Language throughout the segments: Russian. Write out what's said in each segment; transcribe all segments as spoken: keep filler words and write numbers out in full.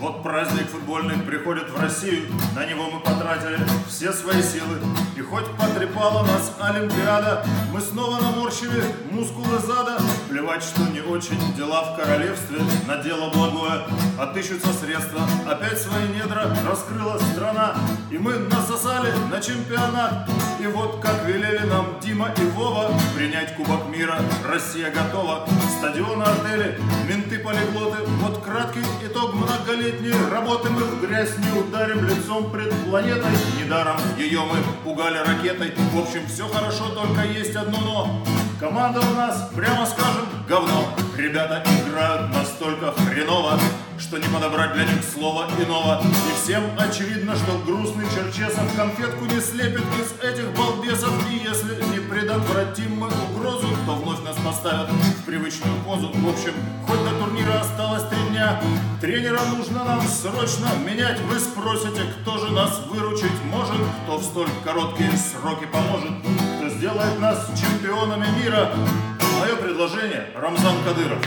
Вот праздник футбольный приходит в Россию, на него мы потратили все свои силы. И хоть потрепала нас Олимпиада, мы снова наморщили мускулы зада. Плевать, что не очень дела в королевстве, на дело благое отыщутся средства. Опять свои недра раскрыла страна, и мы насосали на чемпионат. И вот как велели нам Дима и Вова, принять Кубок мира Россия готова. Стадионы, отели, менты, полиглоты, вот краткий итог многолетней работы. Мы в грязь не ударим лицом пред планетой, недаром ее мы пугали ракетой. В общем, все хорошо, только есть одно но. Команда у нас, прямо скажем, говно. Ребята играют настолько хреново, что не подобрать для них слова иного. И всем очевидно, что грустный Черчесов конфетку не слепит из этих балбесов. И если не предотвратим мы угрозу, то вновь нас поставят в привычную позу. В общем, хоть до турнира осталось три дня, тренера нужно нам срочно менять. Вы спросите, кто же нас выручить может, кто в столь короткие сроки поможет, кто сделает нас чемпионами мира. Мое предложение — Рамзан Кадыров.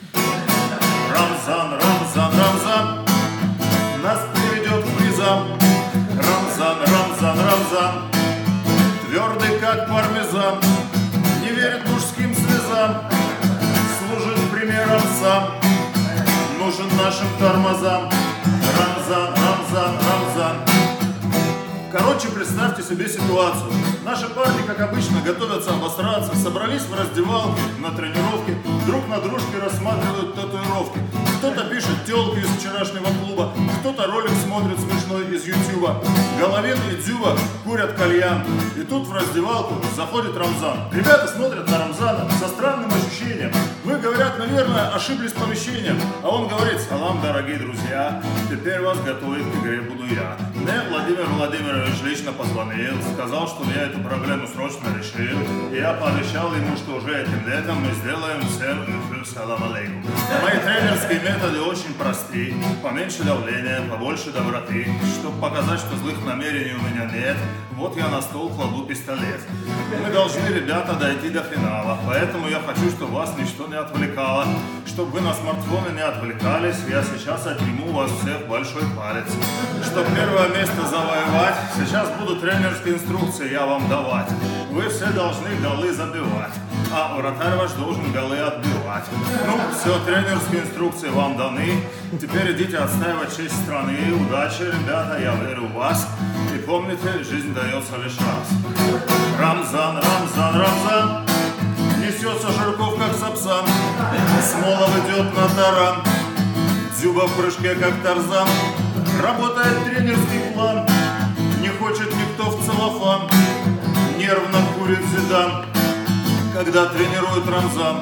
Рамзан, Рамзан, Рамзан нас приведет к призам. Рамзан, Рамзан, Рамзан твердый как пармезан, не верит мужским слезам, служит примером сам, нужен нашим тормозам. Рамзан, Рамзан, Рамзан. Короче, представьте себе ситуацию. Наши парни, как обычно, готовятся обосраться, собрались в раздевалке на тренировке, друг на дружке рассматривают татуировки. Кто-то пишет тёлки из вчерашнего клуба, кто-то ролик смотрит смешной из ютуба. Головин и Дзюба курят кальян. И тут в раздевалку заходит Рамзан. Ребята смотрят на Рамзана со странным ощущением. Мы, говорят, наверное, ошиблись помещением. А он говорит: салам, дорогие друзья, теперь вас готовить к игре буду я. Мне Владимир Владимирович лично позвонил, сказал, что я эту проблему срочно решил. И я пообещал ему, что уже этим летом мы сделаем всем салам алейкум. Мои тренерские методы очень просты. Поменьше давления, побольше доброты. Чтобы показать, что злых намерений у меня нет, вот я на стол кладу пистолет. Мы должны, ребята, дойти до финала. Поэтому я хочу, чтобы вас ничто не отвлекало. Чтобы вы на смартфоны не отвлекались, я сейчас отниму у вас всех большой палец. Чтобы первое место завоевать, сейчас буду тренерские инструкции я вам давать. Вы все должны голы забивать, а вратарь ваш должен голы отбивать. Ну, все, тренерские инструкции вам даны. Теперь идите отстаивать честь страны. Удачи, ребята, я верю в вас. И помните, жизнь дается лишь раз. Рамзан, Рамзан, Рамзан несется Жирков, как Сапсан. Смолов идет на таран, Дзюба в прыжке, как Тарзан. Работает тренерский план, не хочет никто в целлофан. Нервно курит Зидан, когда тренирует Рамзан.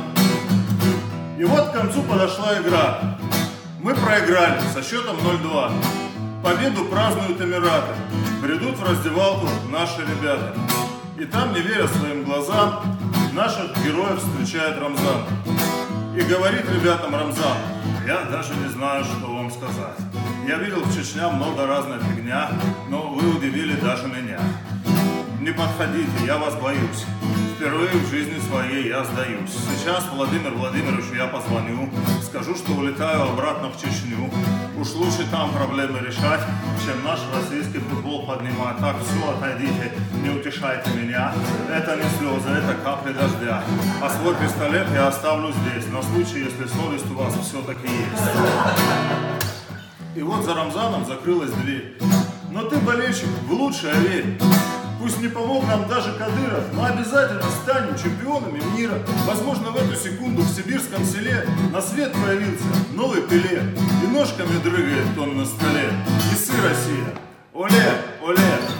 И вот к концу подошла игра. Мы проиграли со счетом ноль-два. Победу празднуют Эмираты. Бредут в раздевалку наши ребята. И там, не веря своим глазам, наших героев встречает Рамзан. И говорит ребятам Рамзан: я даже не знаю, что вам сказать. Я видел в Чечне много разной фигня, но вы удивили даже меня. Не подходите, я вас боюсь. Впервые в жизни своей я сдаюсь. Сейчас Владимир Владимировичу я позвоню, скажу, что улетаю обратно в Чечню. Уж лучше там проблемы решать, чем наш российский футбол поднимать. Так, все, отойдите, не утешайте меня. Это не слезы, это капли дождя. А свой пистолет я оставлю здесь, на случай, если совесть у вас все-таки есть. И вот за Рамзаном закрылась дверь. Но ты, болельщик, в лучшее верь. Пусть не помог нам даже Кадыров, но обязательно станем чемпионами мира. Возможно, в эту секунду в сибирском селе на свет появился новый Пеле. И ножками дрыгает он на столе. Несы, Россия! Оле, оле!